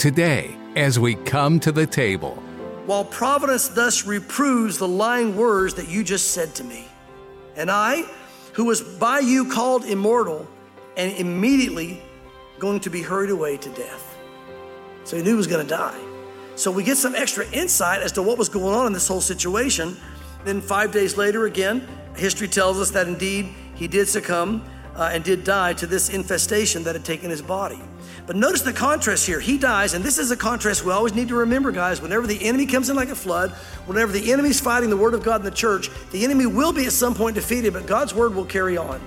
today as we come to the table. While providence thus reproves the lying words that you just said to me, and I, who was by you called immortal, and immediately going to be hurried away to death. So he knew he was going to die. So we get some extra insight as to what was going on in this whole situation. Then 5 days later, again, history tells us that indeed he did succumb and did die to this infestation that had taken his body. But notice the contrast here. He dies, and this is a contrast we always need to remember, guys. Whenever the enemy comes in like a flood, whenever the enemy's fighting the word of God in the church, the enemy will be at some point defeated, but God's word will carry on.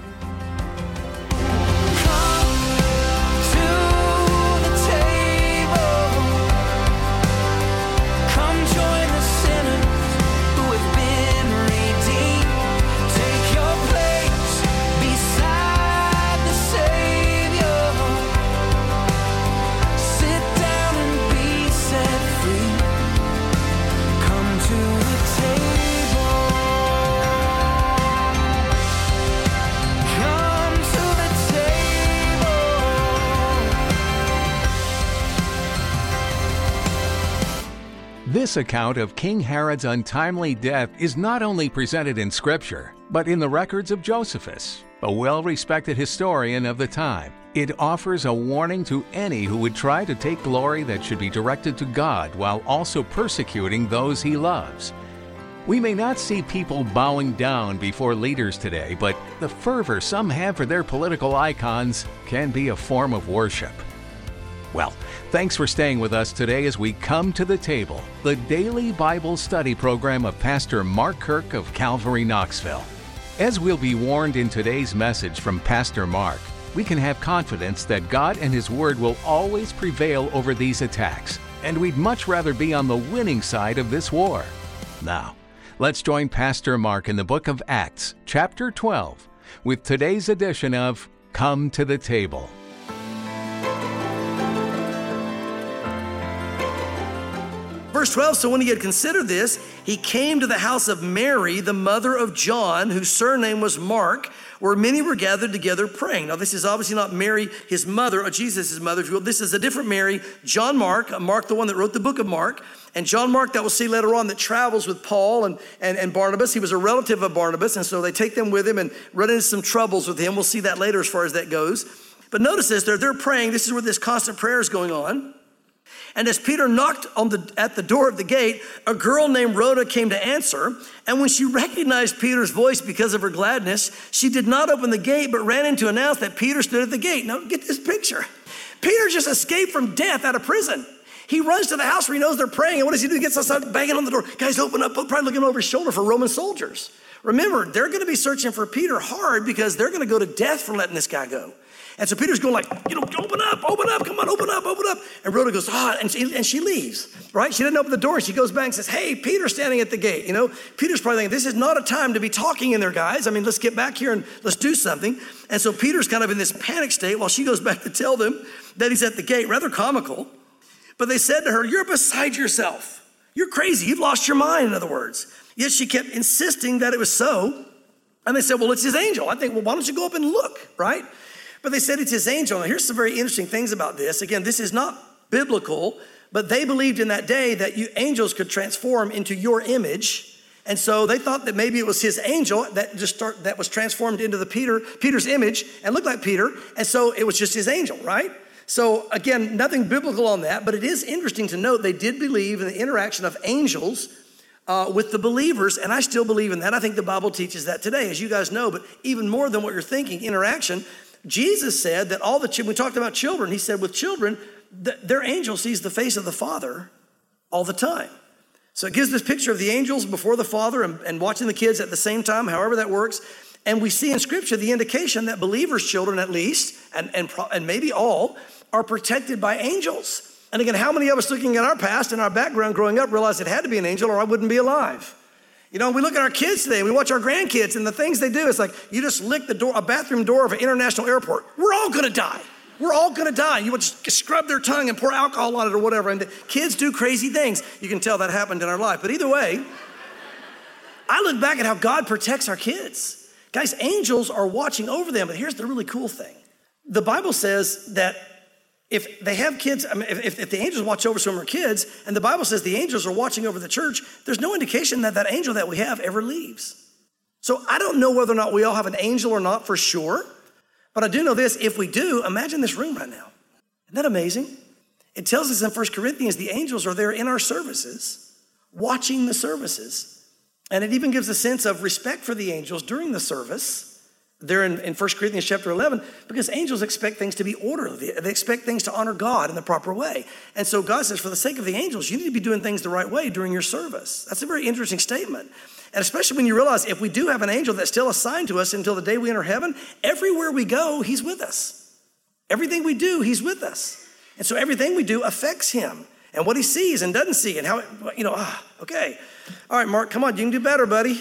This account of King Herod's untimely death is not only presented in Scripture, but in the records of Josephus, a well-respected historian of the time. It offers a warning to any who would try to take glory that should be directed to God while also persecuting those he loves. We may not see people bowing down before leaders today, but the fervor some have for their political icons can be a form of worship. Well, thanks for staying with us today as we come to the table, the daily Bible study program of Pastor Mark Kirk of Calvary Knoxville. As we'll be warned in today's message from Pastor Mark, we can have confidence that God and His Word will always prevail over these attacks, and we'd much rather be on the winning side of this war. Now, let's join Pastor Mark in the book of Acts, chapter 12, with today's edition of Come to the Table. Verse 12, so when he had considered this, he came to the house of Mary, the mother of John, whose surname was Mark, where many were gathered together praying. Now, this is obviously not Mary, his mother, or Jesus' mother, if you will. This is a different Mary, John Mark, Mark the one that wrote the book of Mark, and John Mark that we'll see later on that travels with Paul and Barnabas. He was a relative of Barnabas, and so they take them with him and run into some troubles with him. We'll see that later as far as that goes. But notice this, they're praying. This is where this constant prayer is going on. And as Peter knocked at the door of the gate, a girl named Rhoda came to answer. And when she recognized Peter's voice because of her gladness, she did not open the gate, but ran in to announce that Peter stood at the gate. Now get this picture. Peter just escaped from death out of prison. He runs to the house where he knows they're praying. And what does he do? He gets outside banging on the door. Guys, open up, probably looking over his shoulder for Roman soldiers. Remember, they're going to be searching for Peter hard because they're going to go to death for letting this guy go. And so Peter's going like, open up, come on, open up. And Rhoda goes, and she leaves, right? She didn't open the door. She goes back and says, hey, Peter's standing at the gate. Peter's probably thinking, this is not a time to be talking in there, guys. I mean, let's get back here and let's do something. And so Peter's kind of in this panic state while she goes back to tell them that he's at the gate, rather comical. But they said to her, you're beside yourself. You're crazy. You've lost your mind, in other words. Yet she kept insisting that it was so. And they said, well, it's his angel. I think, well, why don't you go up and look, right? But they said it's his angel. Now, here's some very interesting things about this. Again, this is not biblical, but they believed in that day that angels could transform into your image. And so they thought that maybe it was his angel that was transformed into Peter's image and looked like Peter. And so it was just his angel, right? So again, nothing biblical on that, but it is interesting to note they did believe in the interaction of angels with the believers, and I still believe in that. I think the Bible teaches that today, as you guys know, but even more than what you're thinking, interaction. Jesus said that we talked about children, he said with children, their angel sees the face of the Father all the time. So it gives this picture of the angels before the Father and watching the kids at the same time, however that works. And we see in Scripture the indication that believers' children at least, and maybe all, are protected by angels. And again, how many of us looking at our past and our background growing up realize it had to be an angel or I wouldn't be alive? We look at our kids today, we watch our grandkids and the things they do, it's like you just lick a bathroom door of an international airport. We're all gonna die. We're all gonna die. You would just scrub their tongue and pour alcohol on it or whatever. And the kids do crazy things. You can tell that happened in our life. But either way, I look back at how God protects our kids. Guys, angels are watching over them. But here's the really cool thing. The Bible says that If they have kids, I mean, if the angels watch over some of our kids, and the Bible says the angels are watching over the church, there's no indication that that angel that we have ever leaves. So I don't know whether or not we all have an angel or not for sure, but I do know this, if we do, imagine this room right now. Isn't that amazing? It tells us in 1 Corinthians, the angels are there in our services, watching the services. And it even gives a sense of respect for the angels during the service. There in 1 Corinthians chapter 11, because angels expect things to be orderly. They expect things to honor God in the proper way. And so God says, for the sake of the angels, you need to be doing things the right way during your service. That's a very interesting statement. And especially when you realize if we do have an angel that's still assigned to us until the day we enter heaven, everywhere we go, he's with us. Everything we do, he's with us. And so everything we do affects him and what he sees and doesn't see and how, okay. All right, Mark, come on, you can do better, buddy,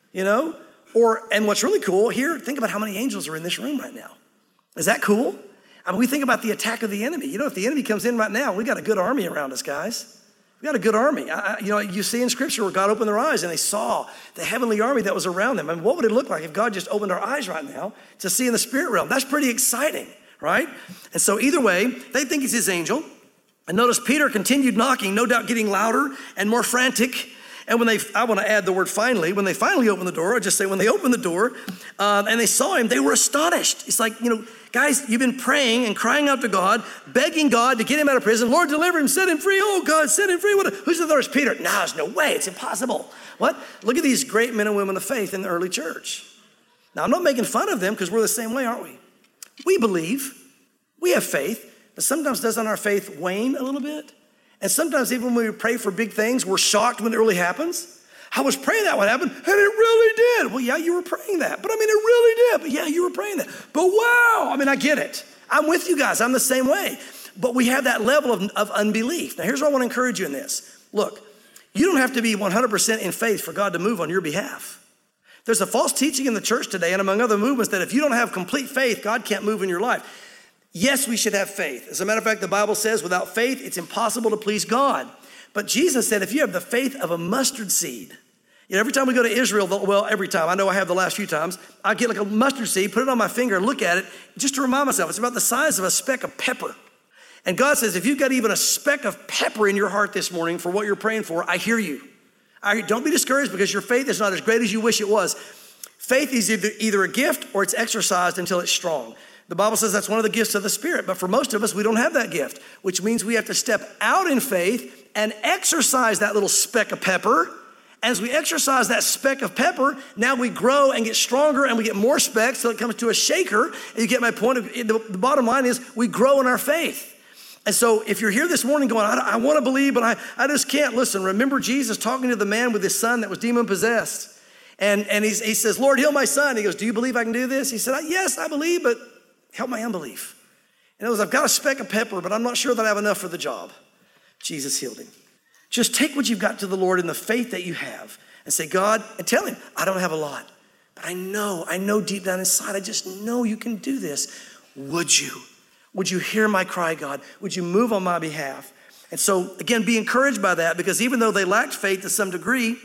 And what's really cool here, think about how many angels are in this room right now. Is that cool? I mean, we think about the attack of the enemy. If the enemy comes in right now, we got a good army around us, guys. We got a good army. You see in Scripture where God opened their eyes and they saw the heavenly army that was around them. And what would it look like if God just opened our eyes right now to see in the spirit realm? That's pretty exciting, right? And so either way, they think it's his angel. And notice Peter continued knocking, no doubt getting louder and more frantic. And I want to add the word finally, when they finally opened the door, I'll just say when they opened the door and they saw him, they were astonished. It's like, guys, you've been praying and crying out to God, begging God to get him out of prison. Lord, deliver him, set him free. Oh, God, set him free. Who's the third? Peter. No, there's no way. It's impossible. What? Look at these great men and women of faith in the early church. Now, I'm not making fun of them because we're the same way, aren't we? We believe. We have faith. But sometimes doesn't our faith wane a little bit? And sometimes even when we pray for big things, we're shocked when it really happens. I was praying that would happen, and it really did. Well, yeah, you were praying that. But it really did. But yeah, you were praying that. But wow, I get it. I'm with you guys. I'm the same way. But we have that level of unbelief. Now, here's what I want to encourage you in this. Look, you don't have to be 100% in faith for God to move on your behalf. There's a false teaching in the church today and among other movements that if you don't have complete faith, God can't move in your life. Yes, we should have faith. As a matter of fact, the Bible says without faith, it's impossible to please God. But Jesus said, if you have the faith of a mustard seed, every time we go to Israel, every time, I know I have the last few times, I get like a mustard seed, put it on my finger and look at it just to remind myself, it's about the size of a speck of pepper. And God says, if you've got even a speck of pepper in your heart this morning for what you're praying for, I hear you. Don't be discouraged because your faith is not as great as you wish it was. Faith is either a gift or it's exercised until it's strong. The Bible says that's one of the gifts of the Spirit, but for most of us, we don't have that gift, which means we have to step out in faith and exercise that little speck of pepper. As we exercise that speck of pepper, now we grow and get stronger and we get more specks till it comes to a shaker. And you get my point. The bottom line is we grow in our faith. And so if you're here this morning going, I want to believe, but I just can't. Listen, remember Jesus talking to the man with his son that was demon-possessed. And he says, Lord, heal my son. He goes, do you believe I can do this? He said, yes, I believe, but help my unbelief. And it was, I've got a speck of pepper, but I'm not sure that I have enough for the job. Jesus healed him. Just take what you've got to the Lord in the faith that you have and say, God, and tell him, I don't have a lot, but I know deep down inside, I just know you can do this. Would you hear my cry, God? Would you move on my behalf? And so again, be encouraged by that because even though they lacked faith to some degree,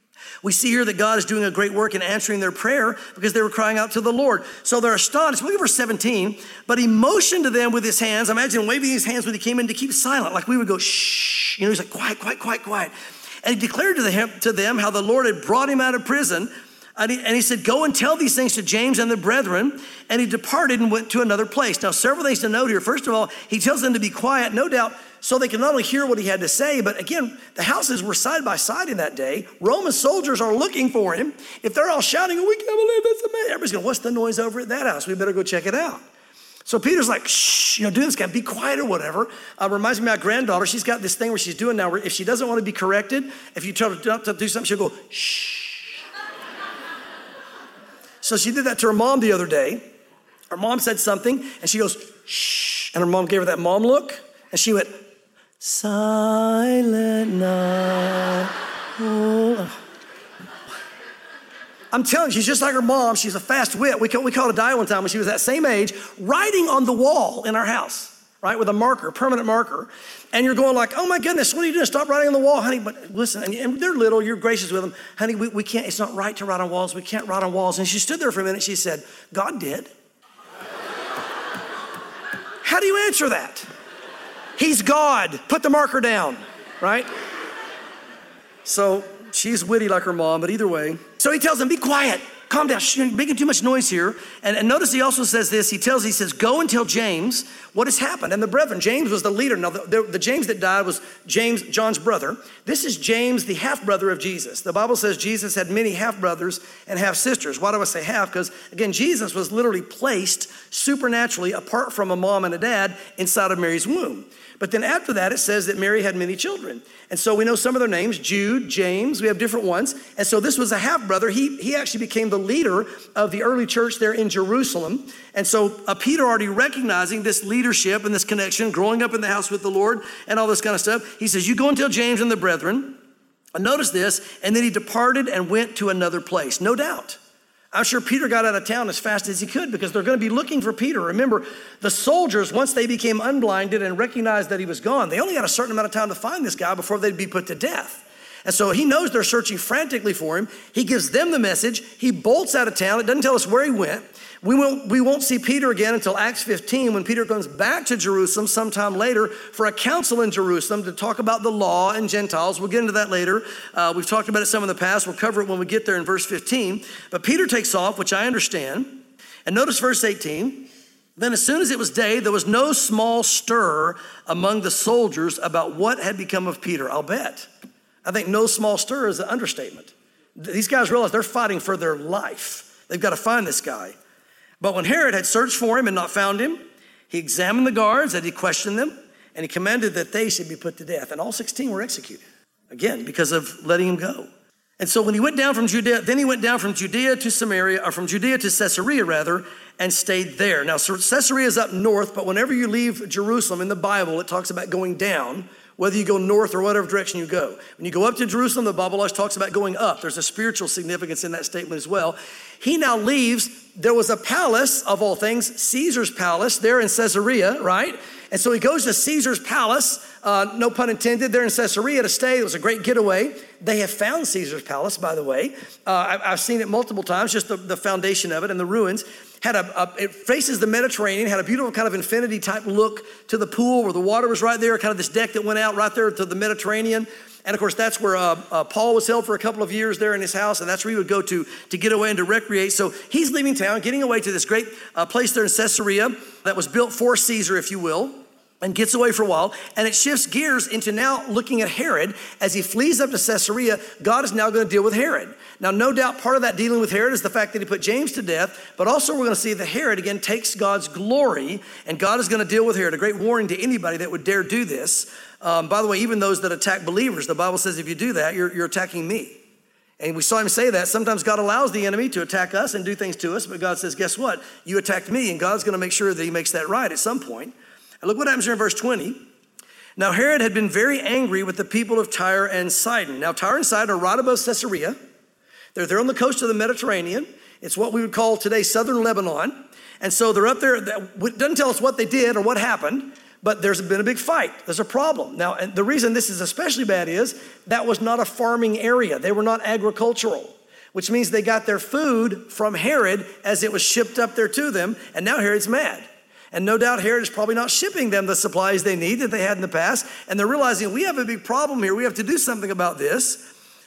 we see here that God is doing a great work in answering their prayer because they were crying out to the Lord. So they're astonished. Look at verse 17. But he motioned to them with his hands. Imagine waving his hands when he came in to keep silent, like we would go, shh. He's like, quiet. And he declared to them how the Lord had brought him out of prison. And he said, go and tell these things to James and the brethren. And he departed and went to another place. Now, several things to note here. First of all, he tells them to be quiet, no doubt, so they can not only hear what he had to say, but again, the houses were side by side in that day. Roman soldiers are looking for him. If they're all shouting, we can't believe this, everybody's going, what's the noise over at that house? We better go check it out. So Peter's like, shh, do this, guy, be quiet or whatever. Reminds me of my granddaughter. She's got this thing where she's doing now where if she doesn't want to be corrected, if you tell her to do something, she'll go, shh. So she did that to her mom the other day. Her mom said something and she goes, shh. And her mom gave her that mom look and she went, silent night. Oh. I'm telling you, she's just like her mom. She's a fast wit. We called a die one time when she was that same age, writing on the wall in our house, right, with a marker, permanent marker. And you're going like, oh my goodness, what are you doing? Stop writing on the wall, honey. But listen, and they're little, you're gracious with them. Honey, we can't, it's not right to write on walls. We can't write on walls. And she stood there for a minute. She said, God did. How do you answer that? He's God. Put the marker down, right? So she's witty like her mom, but either way. So he tells him, be quiet. Calm down. You're making too much noise here. And notice he also says this. He says, go and tell James what has happened. And the brethren, James was the leader. Now, the James that died was James, John's brother. This is James, the half-brother of Jesus. The Bible says Jesus had many half-brothers and half-sisters. Why do I say half? Because, again, Jesus was literally placed supernaturally apart from a mom and a dad inside of Mary's womb. But then after that, it says that Mary had many children. And so we know some of their names, Jude, James, we have different ones. And so this was a half-brother. He actually became the leader of the early church there in Jerusalem. And so Peter, already recognizing this leadership and this connection, growing up in the house with the Lord and all this kind of stuff, he says, you go and tell James and the brethren. And notice this, and then he departed and went to another place, no doubt. I'm sure Peter got out of town as fast as he could because they're going to be looking for Peter. Remember, the soldiers, once they became unblinded and recognized that he was gone, they only had a certain amount of time to find this guy before they'd be put to death. And so he knows they're searching frantically for him. He gives them the message. He bolts out of town. It doesn't tell us where he went. We won't see Peter again until Acts 15 when Peter comes back to Jerusalem sometime later for a council in Jerusalem to talk about the law and Gentiles. We'll get into that later. We've talked about it some in the past. We'll cover it when we get there in verse 15. But Peter takes off, which I understand. And notice verse 18. Then as soon as it was day, there was no small stir among the soldiers about what had become of Peter. I'll bet. I think no small stir is an understatement. These guys realize they're fighting for their life. They've got to find this guy. But when Herod had searched for him and not found him, he examined the guards and he questioned them, and he commanded that they should be put to death. And all 16 were executed, again, because of letting him go. And so when he went down from Judea, then he went down from Judea to Samaria, or from Judea to Caesarea rather, and stayed there. Now Caesarea is up north, but whenever you leave Jerusalem in the Bible, it talks about going down, whether you go north or whatever direction you go. When you go up to Jerusalem, the Bible always talks about going up. There's a spiritual significance in that statement as well. He now leaves. There was a palace, of all things, Caesar's palace there in Caesarea, right? And so he goes to Caesar's palace, no pun intended, there in Caesarea to stay. It was a great getaway. They have found Caesar's palace, by the way. I've seen it multiple times, just the foundation of it and the ruins. It faces the Mediterranean, had a beautiful kind of infinity type look to the pool where the water was right there, kind of this deck that went out right there to the Mediterranean. And of course, that's where Paul was held for a couple of years there in his house, and that's where he would go to get away and to recreate. So he's leaving town, getting away to this great place there in Caesarea that was built for Caesar, if you will, and gets away for a while. And it shifts gears into now looking at Herod. As he flees up to Caesarea, God is now going to deal with Herod. Now, no doubt part of that dealing with Herod is the fact that he put James to death, but also we're going to see that Herod, again, takes God's glory, and God is going to deal with Herod. A great warning to anybody that would dare do this. By the way, even those that attack believers, the Bible says if you do that, you're attacking me. And we saw him say that. Sometimes God allows the enemy to attack us and do things to us, but God says, guess what? You attacked me, and God's going to make sure that he makes that right at some point. And look what happens here in verse 20. Now Herod had been very angry with the people of Tyre and Sidon. Now Tyre and Sidon are right above Caesarea. They're there on the coast of the Mediterranean. It's what we would call today southern Lebanon. And so they're up there. It doesn't tell us what they did or what happened, but there's been a big fight. There's a problem. Now, and the reason this is especially bad is that was not a farming area. They were not agricultural, which means they got their food from Herod as it was shipped up there to them. And now Herod's mad. And no doubt Herod is probably not shipping them the supplies they need that they had in the past. And they're realizing we have a big problem here. We have to do something about this.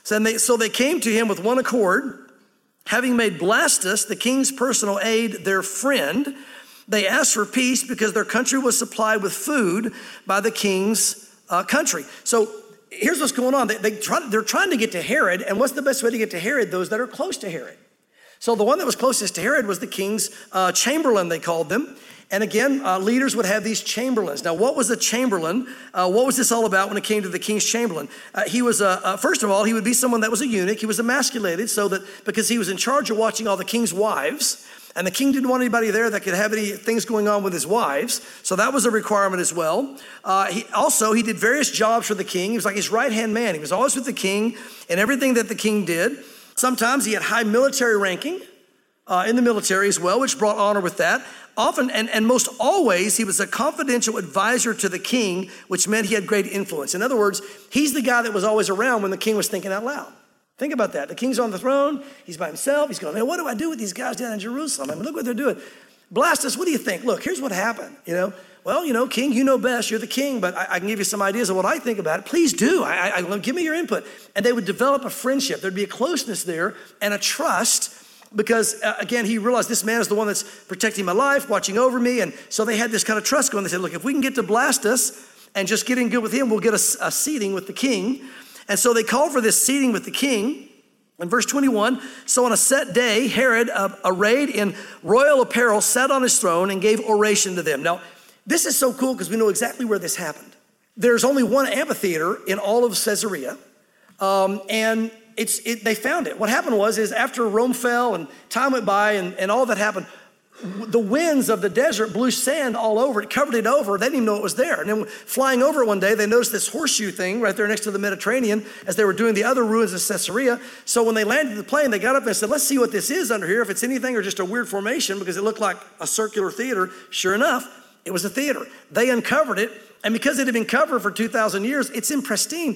So they came to him with one accord, having made Blastus, the king's personal aide, their friend. They asked for peace because their country was supplied with food by the king's country. So here's what's going on. They're trying to get to Herod. And what's the best way to get to Herod? Those that are close to Herod. So the one that was closest to Herod was the king's chamberlain, they called them. And again, leaders would have these chamberlains. Now, what was a chamberlain? What was this all about when it came to the king's chamberlain? He was, first of all, he would be someone that was a eunuch. He was emasculated because he was in charge of watching all the king's wives. And the king didn't want anybody there that could have any things going on with his wives. So that was a requirement as well. He did various jobs for the king. He was like his right-hand man. He was always with the king and everything that the king did. Sometimes he had high military ranking in the military as well, which brought honor with that. Often, and most always, he was a confidential advisor to the king, which meant he had great influence. In other words, he's the guy that was always around when the king was thinking out loud. Think about that. The king's on the throne. He's by himself. He's going, man, what do with these guys down in Jerusalem? I mean, look what they're doing. Blastus, what do you think? Look, here's what happened. well, king, you know best. You're the king, but I can give you some ideas of what I think about it. Please do. Give me your input. And they would develop a friendship. There'd be a closeness there and a trust because, again, he realized this man is the one that's protecting my life, watching over me. And so they had this kind of trust going. They said, look, if we can get to Blastus and just getting good with him, we'll get a seating with the king. And so they called for this seating with the king. In verse 21, so on a set day, Herod, arrayed in royal apparel, sat on his throne and gave oration to them. Now, this is so cool because we know exactly where this happened. There's only one amphitheater in all of Caesarea, and they found it. What happened is after Rome fell and time went by and all that happened, the winds of the desert blew sand all over it, covered it over. They didn't even know it was there. And then flying over it one day, they noticed this horseshoe thing right there next to the Mediterranean as they were doing the other ruins of Caesarea. So when they landed the plane, they got up and said, let's see what this is under here, if it's anything or just a weird formation, because it looked like a circular theater. Sure enough, it was a theater. They uncovered it, and because it had been covered for 2,000 years, it's in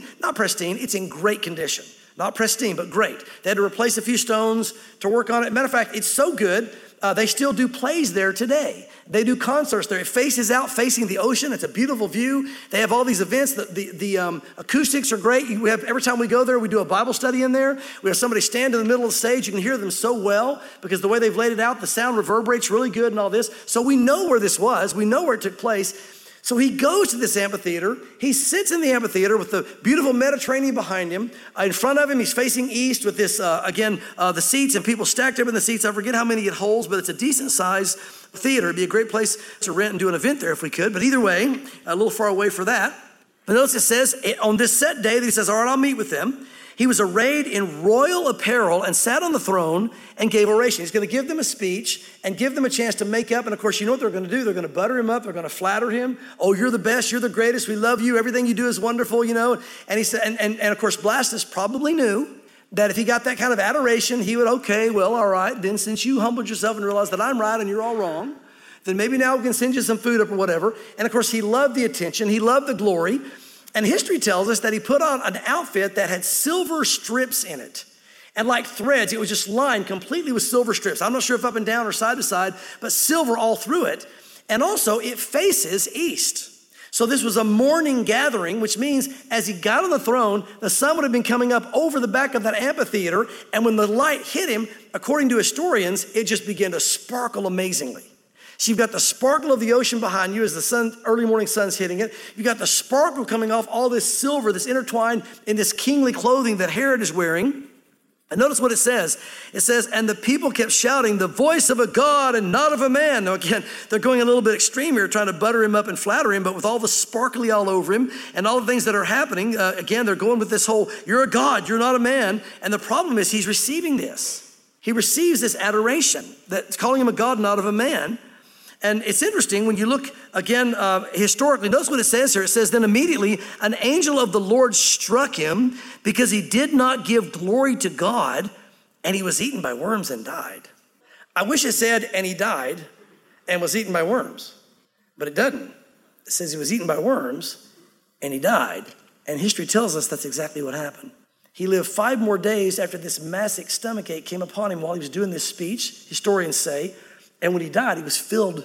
it's in great condition. Not pristine, but great. They had to replace a few stones to work on it. Matter of fact, it's so good, they still do plays there today. They do concerts there. It faces out, facing the ocean. It's a beautiful view. They have all these events. The acoustics are great. Every time we go there, we do a Bible study in there. We have somebody stand in the middle of the stage. You can hear them so well because the way they've laid it out, the sound reverberates really good and all this. So we know where this was. We know where it took place. So he goes to this amphitheater. He sits in the amphitheater with the beautiful Mediterranean behind him. In front of him, he's facing east with this, the seats and people stacked up in the seats. I forget how many it holds, but it's a decent size theater. It'd be a great place to rent and do an event there if we could. But either way, a little far away for that. But notice it says, on this set day, he says, all right, I'll meet with them. He was arrayed in royal apparel and sat on the throne and gave oration. He's going to give them a speech and give them a chance to make up. And of course, you know what they're going to do? They're going to butter him up. They're going to flatter him. Oh, you're the best. You're the greatest. We love you. Everything you do is wonderful, And he said, and of course, Blastus probably knew that if he got that kind of adoration, he would, okay, well, all right. Then since you humbled yourself and realized that I'm right and you're all wrong, then maybe now we can send you some food up or whatever. And of course, he loved the attention. He loved the glory. And history tells us that he put on an outfit that had silver strips in it. And like threads, it was just lined completely with silver strips. I'm not sure if up and down or side to side, but silver all through it. And also it faces east. So this was a morning gathering, which means as he got on the throne, the sun would have been coming up over the back of that amphitheater. And when the light hit him, according to historians, it just began to sparkle amazingly. So you've got the sparkle of the ocean behind you as the early morning sun's hitting it. You've got the sparkle coming off all this silver that's intertwined in this kingly clothing that Herod is wearing. And notice what it says. It says, and the people kept shouting, the voice of a God and not of a man. Now again, they're going a little bit extreme here, trying to butter him up and flatter him, but with all the sparkly all over him and all the things that are happening, again, they're going with this whole, you're a God, you're not a man. And the problem is he's receiving this. He receives this adoration that's calling him a God, not of a man. And it's interesting when you look again historically, notice what it says here. It says, then immediately an angel of the Lord struck him because he did not give glory to God, and he was eaten by worms and died. I wish it said, and he died and was eaten by worms, but it doesn't. It says he was eaten by worms and he died. And history tells us that's exactly what happened. He lived 5 more days after this massive stomachache came upon him while he was doing this speech, historians say. And when he died, he was filled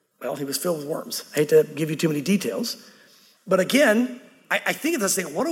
with worms. I hate to give you too many details. But again, I think of this thing, what a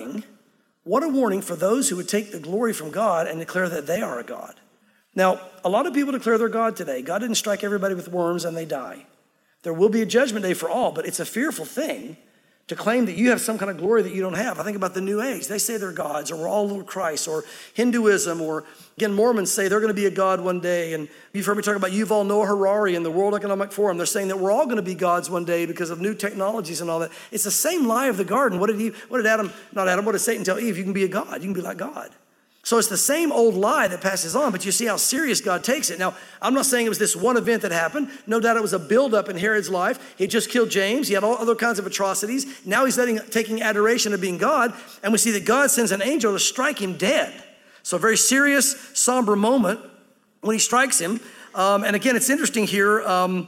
warning for those who would take the glory from God and declare that they are a God. Now, a lot of people declare they're God today. God didn't strike everybody with worms and they die. There will be a judgment day for all, but it's a fearful thing to claim that you have some kind of glory that you don't have. I think about the New Age. They say they're gods, or we're all Lord Christ, or Hinduism, or again, Mormons say they're going to be a God one day. And you've heard me talk about Yuval Noah Harari and the World Economic Forum. They're saying that we're all going to be gods one day because of new technologies and all that. It's the same lie of the garden. What did Satan tell Eve? You can be a God. You can be like God. So it's the same old lie that passes on, but you see how serious God takes it. Now, I'm not saying it was this one event that happened. No doubt it was a buildup in Herod's life. He just killed James. He had all other kinds of atrocities. Now he's taking adoration of being God, and we see that God sends an angel to strike him dead. So a very serious, somber moment when he strikes him. And again, it's interesting here.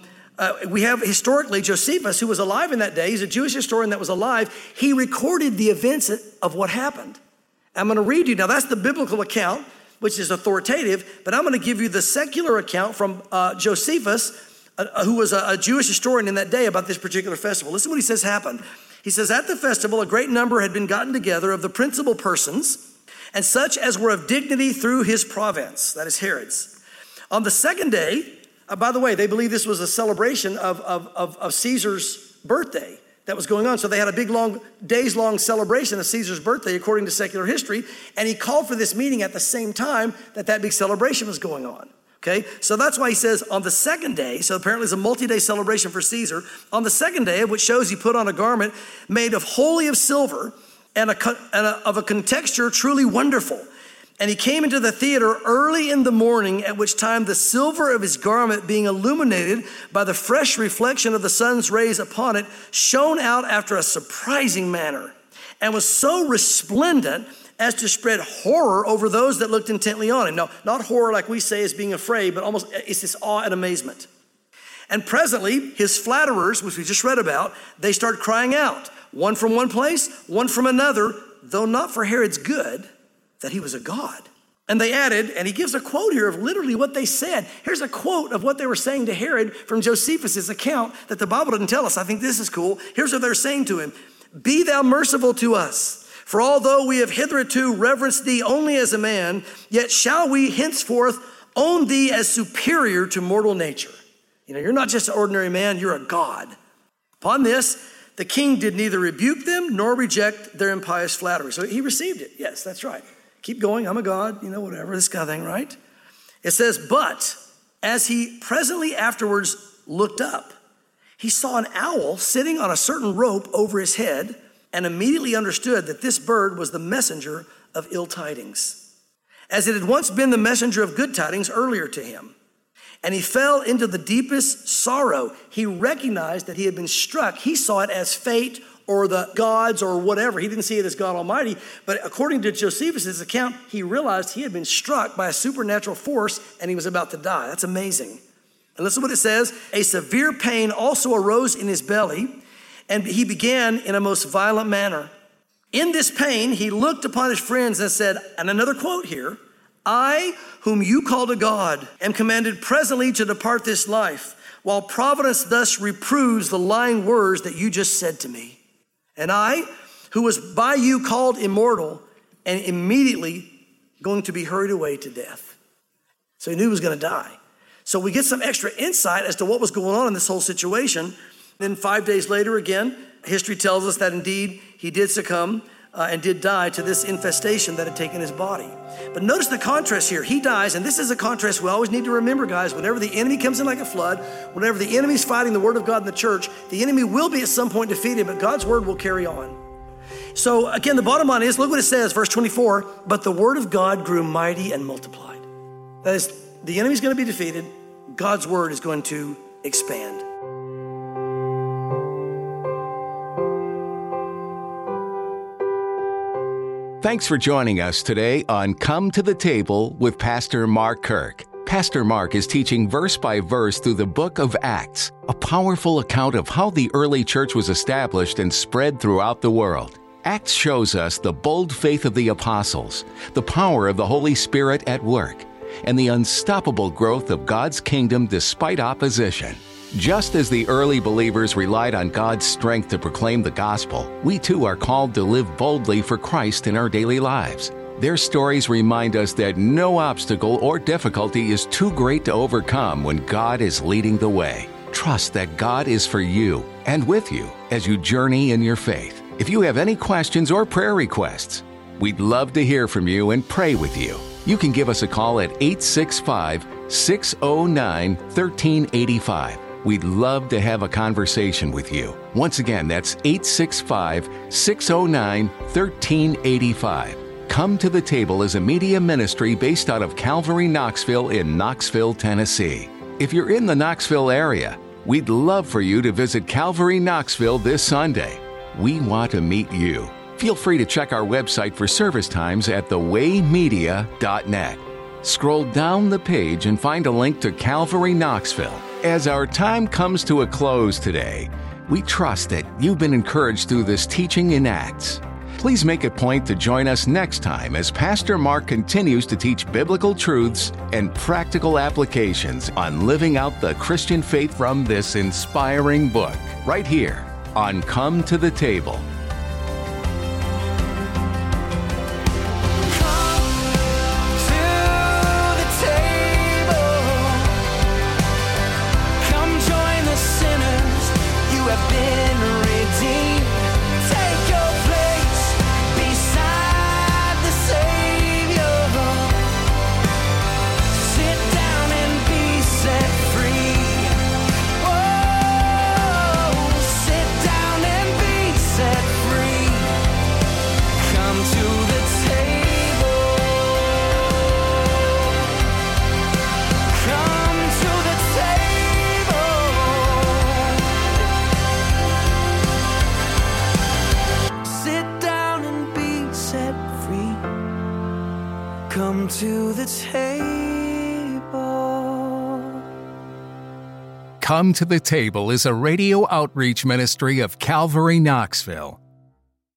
We have historically Josephus, who was alive in that day. He's a Jewish historian that was alive. He recorded the events of what happened. I'm going to read you. Now, that's the biblical account, which is authoritative, but I'm going to give you the secular account from Josephus who was a Jewish historian in that day about this particular festival. Listen to what he says happened. He says, at the festival, a great number had been gotten together of the principal persons and such as were of dignity through his province, that is Herod's. On the second day, by the way, they believe this was a celebration of Caesar's birthday that was going on. So they had a big, days-long celebration of Caesar's birthday, according to secular history. And he called for this meeting at the same time that big celebration was going on. Okay, so that's why he says on the second day, so apparently it's a multi-day celebration for Caesar. On the second day, which shows he put on a garment made of wholly of silver and of a contexture truly wonderful. And he came into the theater early in the morning, at which time the silver of his garment, being illuminated by the fresh reflection of the sun's rays upon it, shone out after a surprising manner, and was so resplendent as to spread horror over those that looked intently on him. No, not horror like we say as being afraid, but almost it's this awe and amazement. And presently, his flatterers, which we just read about, they start crying out, one from one place, one from another, though not for Herod's good, that he was a god. And they added, and he gives a quote here of literally what they said. Here's a quote of what they were saying to Herod from Josephus' account that the Bible doesn't tell us. I think this is cool. Here's what they're saying to him. Be thou merciful to us, for although we have hitherto reverenced thee only as a man, yet shall we henceforth own thee as superior to mortal nature. You're not just an ordinary man, you're a god. Upon this, the king did neither rebuke them nor reject their impious flattery. So he received it. Yes, that's right. Keep going, I'm a god, whatever, this kind of thing, right? It says, but as he presently afterwards looked up, he saw an owl sitting on a certain rope over his head, and immediately understood that this bird was the messenger of ill tidings, as it had once been the messenger of good tidings earlier to him. And he fell into the deepest sorrow. He recognized that he had been struck. He saw it as fate or the gods or whatever. He didn't see it as God Almighty. But according to Josephus' account, he realized he had been struck by a supernatural force and he was about to die. That's amazing. And listen to what it says. A severe pain also arose in his belly, and he began in a most violent manner. In this pain, he looked upon his friends and said, and another quote here, I, whom you called a god, am commanded presently to depart this life, while providence thus reproves the lying words that you just said to me. And I, who was by you called immortal, and immediately going to be hurried away to death. So he knew he was going to die. So we get some extra insight as to what was going on in this whole situation. Then 5 days later, again, history tells us that indeed he did succumb and did die to this infestation that had taken his body. But notice the contrast here. He dies, and this is a contrast we always need to remember, guys. Whenever the enemy comes in like a flood, whenever the enemy's fighting the word of God in the church, the enemy will be at some point defeated, but God's word will carry on. So again, the bottom line is, look what it says, verse 24, but the word of God grew mighty and multiplied. That is, the enemy's going to be defeated. God's word is going to expand. Thanks for joining us today on Come to the Table with Pastor Mark Kirk. Pastor Mark is teaching verse by verse through the book of Acts, a powerful account of how the early church was established and spread throughout the world. Acts shows us the bold faith of the apostles, the power of the Holy Spirit at work, and the unstoppable growth of God's kingdom despite opposition. Just as the early believers relied on God's strength to proclaim the gospel, we too are called to live boldly for Christ in our daily lives. Their stories remind us that no obstacle or difficulty is too great to overcome when God is leading the way. Trust that God is for you and with you as you journey in your faith. If you have any questions or prayer requests, we'd love to hear from you and pray with you. You can give us a call at 865-609-1385. We'd love to have a conversation with you. Once again, that's 865-609-1385. Come to the Table is a media ministry based out of Calvary Knoxville in Knoxville, Tennessee. If you're in the Knoxville area, we'd love for you to visit Calvary Knoxville this Sunday. We want to meet you. Feel free to check our website for service times at thewaymedia.net. Scroll down the page and find a link to Calvary Knoxville. As our time comes to a close today, we trust that you've been encouraged through this teaching in Acts. Please make a point to join us next time as Pastor Mark continues to teach biblical truths and practical applications on living out the Christian faith from this inspiring book, right here on Come to the Table. Come to the table. Come to the Table is a radio outreach ministry of Calvary Knoxville.